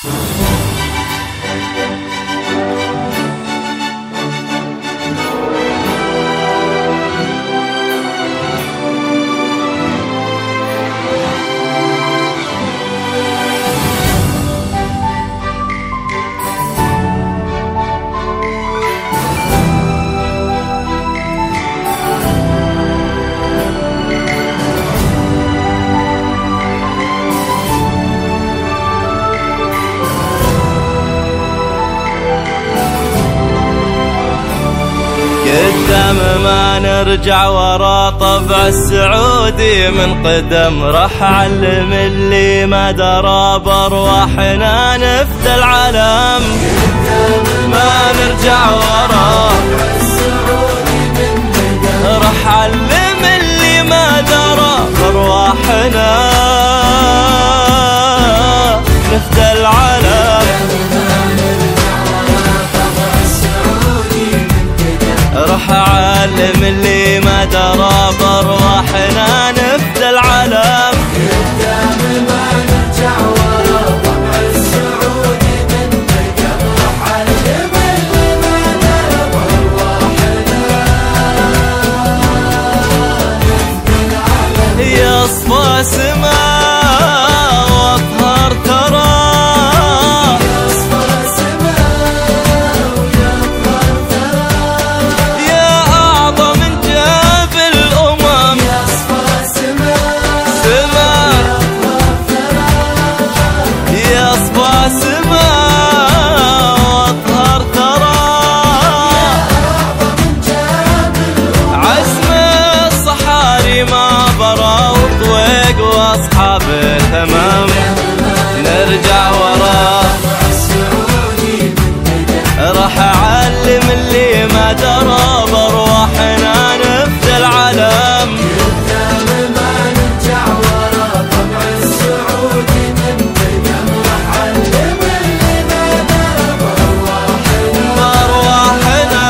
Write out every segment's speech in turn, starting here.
قدام ما نرجع ورا، طبع السعودي من قدم راح علم اللي ما درى، بارواحنا نفدى العالم. ما نرجع ورا، راح علم اللي ما درى، بارواحنا نفدى العالم. راح أعلم اللي ما درى، بارواحنا نفدى العالم. قدام ما نرجع ورا، طبع السعودي من قدم راح أعلم اللي ما درى، بارواحنا نفدى العالم. يصفى سماء واطهر ترى، واصحابه تمام. نرجع ورا، راح اعلم اللي ما درى، بارواحنا نفدى العالم. قدام ما نرجع ورا، طبع السعودي من قدم راح اعلم اللي ما درى، بارواحنا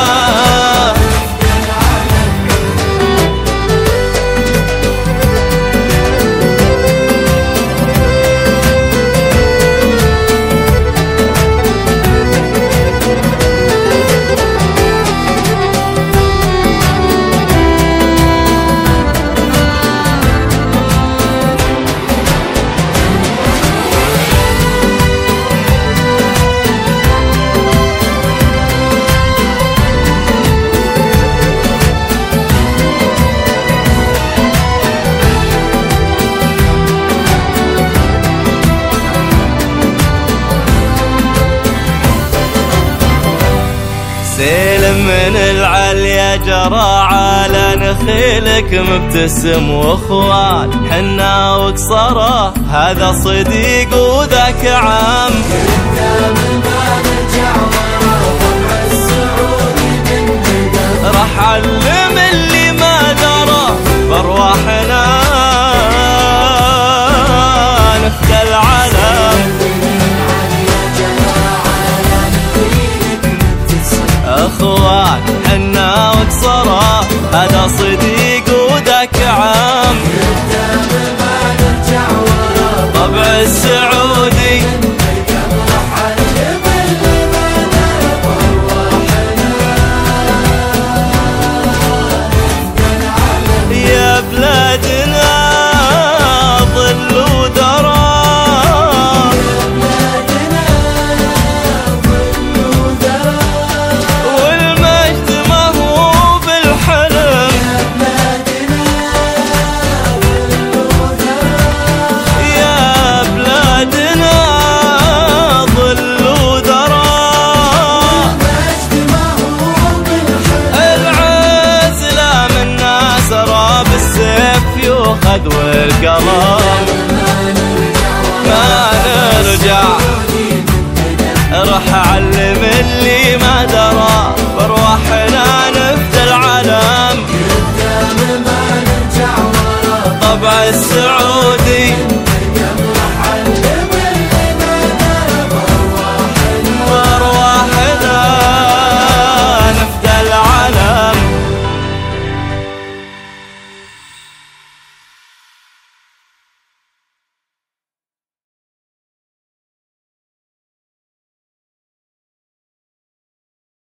سيل من العليا جرى على نخيلك مبتسم، واخوان حنا وقصره، هذا صديق وذاك عام. قدام ما نرجع ورا، طبع السعودي من قدم راح علم اللي ما درى، بارواحنا نفدى العالم. اخوان حنا وقصره، هذا صديق وذاك عام. قدام ما نرجع ورا، طبع السعودي راح أعلم اللي ما درى، بارواحنا نفدى العالم. يا بلادنا ظل ودرى، يؤخذ والقلم. ما نرجع، راح أعلم اللي ما درى، بارواحنا نفدى العالم. قدام ما نرجع ورا، طبع السعودي